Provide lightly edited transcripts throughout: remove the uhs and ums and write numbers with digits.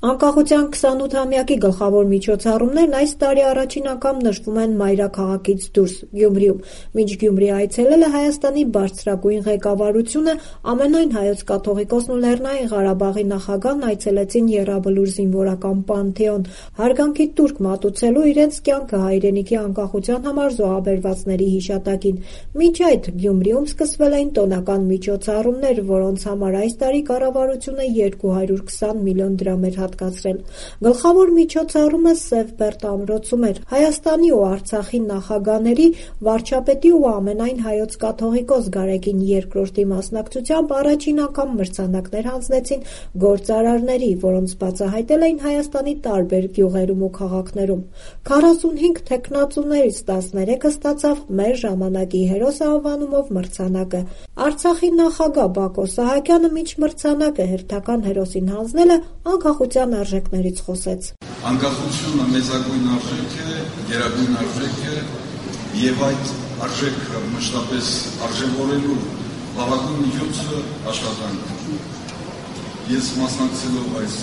Անկախության 28-ամյակի գլխավոր միջոցառումներն այս տարի առաջին անգամ նշվում են մայրաքաղաքից դուրս՝ Գյումրիում։ Մինչ Գյումրի այցելել է Հայաստանի բարձրագույն ղեկավարությունը, ամենայն հայոց կաթողիկոսն ու Լեռնային Ղարաբաղի նախագահն այցելեցին Եռաբլուր զինվորական պանթեոն՝ հարգանքի տուրք մատուցելու իրենց կյանքը հայրենիքի անկախության համար զոհաբերվածների հիշատակին։ Մինչ այդ Գյումրիում սկսվել էին տոնական միջոցառումներ, որոնց համար այս տարի կառավարությունը 220 միլիոն դրամ էր հատկացրել։ Գլխավոր միջոցառումը Սևբերտ ամրոցում էր։ Հայաստանի ու Արցախի նախագահների, վարչապետի ու ամենայն հայոց կաթողիկոս Գարեգին II-ի մասնակցությամբ առաջին անգամ մրցանակներ հանձնեցին գործարարների, որոնց բացահայտել էին Հայաստանի տարբեր գյուղերում ու քաղաքներում։ 45 թեկնածուներից 13-ը ստացավ «Մեր ժամանակի հերոս» անվանումով մրցանակը։ Արցախի նախագահ Բակո Սահակյանը մինչ մրցանակը հերթական հերոսին հանձնելը անկախության արժեքներից խոսեց։ Անկախությունը մեծագույն արժեք է, գերագույն արժեք է եւ այդ արժեքը մշտապես արժևորելու լավագույն միջոցը աշխատանքն է։ Ես մասնակցելով այս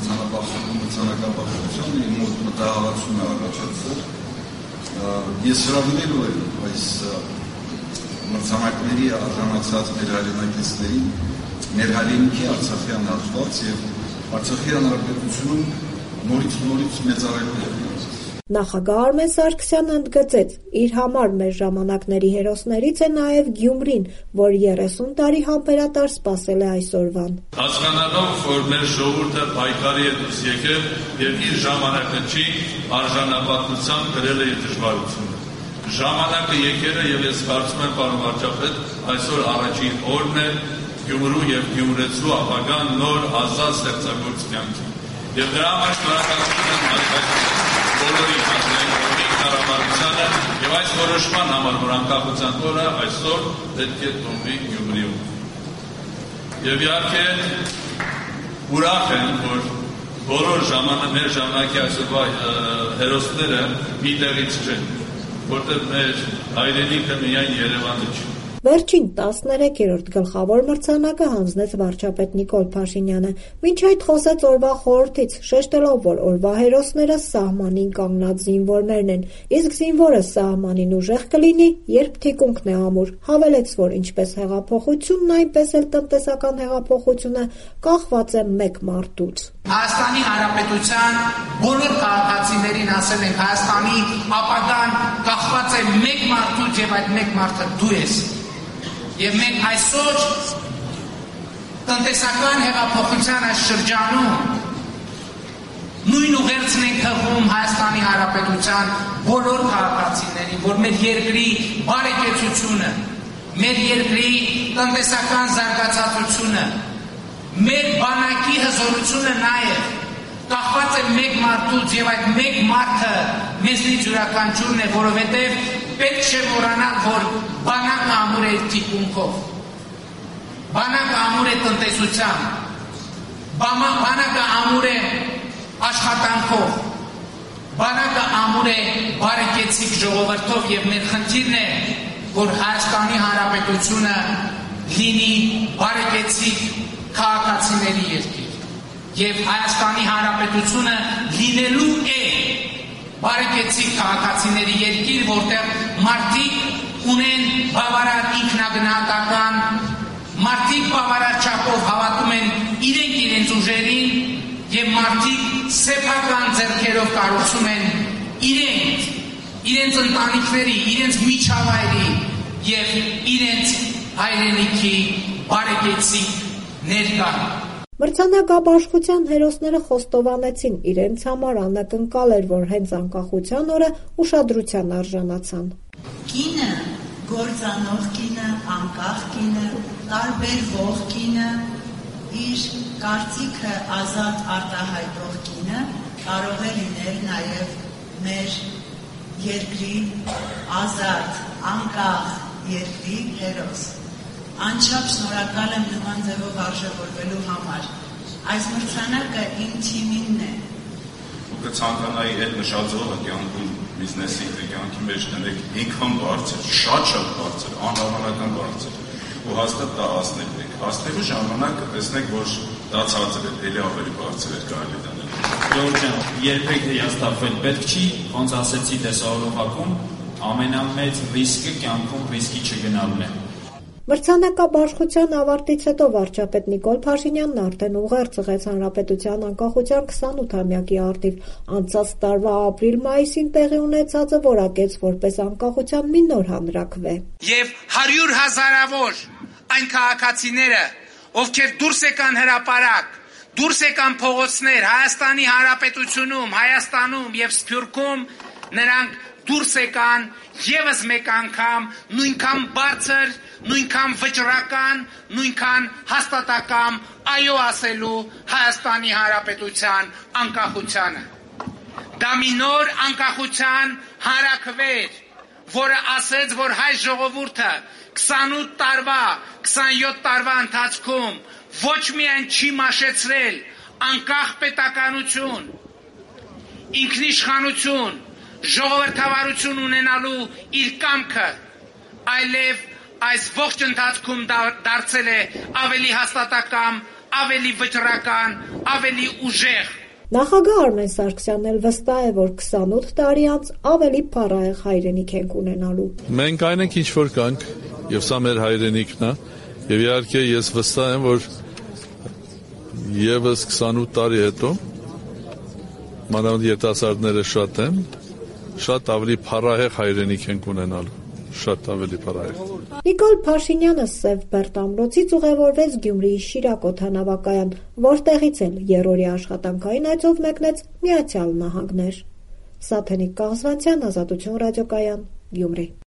մրցանակաբաշխությանը իմ մոտ մտահղացում է առաջացել։ Ես հրավիրելու եմ այս մրցանակների արժանացած մեր հայրենակիցներին, մեր հայրենիքի արցախյան հաշված եւ Արցախի հանրապետությունում նորից մեծարելու է։ Նախագահ Արմեն Սարգսյանը ընդգծեց, իր համար մեր ժամանակների հերոսներից է նաև Գյումրին, որ 30 տարի համբերատար սպասել է այսօրվան։ Հասկանալով, որ մեր ժողովուրդը պայքարի է դուրս եկել եւ իր ժամանակը չի, արժանապատվությամբ գրել է իր դժվարությունը։ Ժամանակը եկել է եւ ես կարծում եմ, պարոն վարչապետ, այսօր առաջին օրն է Գյումրու եւ գյումրեցու ապագան նոր ազատ ստեղծագործ կյանքի։ Եվ դրա համար շնորհակալություն եմ բոլորի կառավարությանը եւ այս որոշման համար, որ անկախության օրը այսօր պետք է տոնվի Գյումրիում։ Եվ իհարկե ուրախ եմ, որ բոլոր մեր ժամանակի այսօրվա հերոսները մի տեղից չեն, որտեղ մեր հայրենիքը միայն Երևանը չի։ Վերջին 13-րդ գլխավոր մրցանակը հանձնեց վարչապետ Նիկոլ Փաշինյանը։ Մինչ այդ խոսեց օրվա խորհրդից, շեշտելով, որ օրվա հերոսները սահմանին կանգնած զինվորներն են, իսկ զինվորը սահմանին ուժեղ կլինի, երբ թիկունքն է ամուր։ Հավելեց, որ ինչպես հեղափոխությունն, այնպես էլ տնտեսական հեղափոխությունը կախված է մեկ մարդուց։ Հայաստանի Հանրապետության բոլոր քաղաքացիներին ասել ենք, Հայաստանի ապագան կախված է մեկ մարդուց եւ այդ մեկ մարդը դու ես։ Եվ մենք այսօր տնտեսական հեղափոխության այս շրջանում նույն ուղերձն ենք հղում Հայաստանի Հանրապետության բոլոր քաղաքացիներին, որ մեր երկրի բարեկեցությունը, մեր երկրի տնտեսական զարգացածությունը, մեր բանակի հզորությունը նաև կախված է մեկ մարդուց եւ այդ մեկ մարդը մեզնից յուրաքանչյուրն է, որովհետեւ պետք չէ մոռանալ, որ բանակը ամուր է թիկունքով, բանակը ամուր է տնտեսությամբ, բանակը ամուր է աշխատանքով, բանակը ամուր է բարեկեցիկ ժողովրդով եւ մեր խնդիրն է, որ Հայաստանի Հանրապետությունը լինի բարեկեցիկ քաղաքացիների երկիր եւ Հայաստանի Հանրապետությունը լինելու է բարեկեցիկ քաղաքացիների երկիր, որտեղ մարդիկ ունեն բավարար ինքնագնահատական, մարդիկ բավարար չափով հավատում են իրենց ուժերին եւ մարդիկ սեփական ձեռքերով կառուցում են իրենց ընտանիքների, իրենց միջավայրի եւ իրենց հայրենիքի բարեկեցիկ ներկան։ Մրցանակաբաշխության հերոսները խոստովանեցին, իրենց համար անակնկալ էր, որ հենց անկախության օրը ուշադրության արժանացան։ Կինը, գործանող կինը, անկախ կինը, տարբերվող կինը, իր կարծիքը ազատ արտահայտող կինը կարող է լինել նաև մեր երկրի ազատ, անկախ երկրի հերոս։ Անչափ շնորհակալ եմ նման ձևով արժևորվելու համար։ Այս մրցանակը իմ թիմինն է։ Կցանկանայի այդ նշաձողը կյանքում բիզնեսի կյանքի մեջ տնեք ինքան բարձր, շատ բարձր, անհավանական բարձր ու հաստատ դա հասնելու ժամանակ տեսնեք, որ դա ցածր է, ելի ավելի բարձր է կարելի դնել։ Գեորգյան, երբեք հիասթափվել պետք չի, ոնց ասեցի տեսահոլովակում, ամենամեծ ռիսկը կյանքում ռիսկի չգնալն է։ Մրցանակաբաշխության ավարտից հետո վարչապետ Նիկոլ Փաշինյանն արդեն ուղերձ ըղեց Հանրապետության անկախության 28-ամյակի առթիվ։ Անցած տարվա ապրիլ-մայիսին տեղի ունեցածը որակեց որպես անկախության մի նոր հանրաքվե։ Եվ 100 հազարավոր այն քաղաքացիները, ովքեր դուրս եկան հրապարակ, դուրս եկան փողոցներ Հայաստանի Հանրապետությունում, Հայաստանում եւ Սփյուռքում, նրանք դուրս եկան եւս մեկ անգամ նույնքան բարձր, նույնքան վճռական, նույնքան հաստատակամ այո ասելու Հայաստանի Հանրապետության անկախությանը։ Դա մի նոր անկախության հանրաքվեր, որը ասեց, որ հայ ժողովուրդը 28 տարվա, 27 տարվա ընթացքում ոչ միայն չի մաշեցրել անկախ պետականություն, ինքնիշխանություն, ժողովրդավարություն ունենալու իր կամքը, այլև այս ողջ ընթացքում դարձել է ավելի հաստատակամ, ավելի վճռական, ավելի ուժեղ։ Նախագահ Արմեն Սարգսյանն էլ վստահ է, որ 28 տարի անց ավելի փառահեղ հայրենիք ենք ունենալու։ Մենք այն ենք, ինչ որ կանք, եւ սա մեր հայրենիքն է, եւ իհարկե ես վստահ եմ, որ եւս 28 տարի հետո մանավանդ երիտասարդները շատ են, շատ ավելի փառահեղ հայրենիք ենք ունենալու, շատ ավելի փառահեղ։ Նիկոլ Փաշինյանը Սև Բերդ ամրոցից ուղևորվեց Գյումրիի Շիրակ օդանավակայան, որտեղից էլ երրորդյա աշխատանքային այցով մեկնեց Միացյալ Նահանգներ։ Սաթենիկ Կաղզվանցյան, Ազատություն ռադիոկայան, Գյումրի։